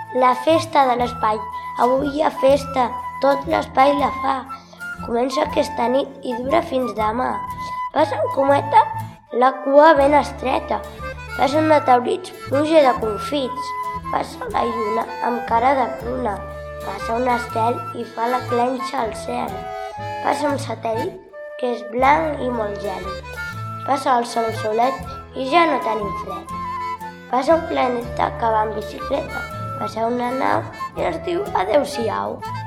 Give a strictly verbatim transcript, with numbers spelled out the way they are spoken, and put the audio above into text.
La festa de l'espai. Avui hi ha festa, tot l'espai la fa. Comença aquesta nit i dura fins demà. Passa un cometa, la cua ben estreta. Passen meteorits, pluja de confits. Passa la lluna amb cara de pruna. Passa un estel i fa la clenxa al cel. Passa un satèl·lit que és blanc i molt gèlid. Passa el sol solet i ja no tenim fred. Passa un planeta que va en bicicleta. Passa una nau i ens diu adeu-siau.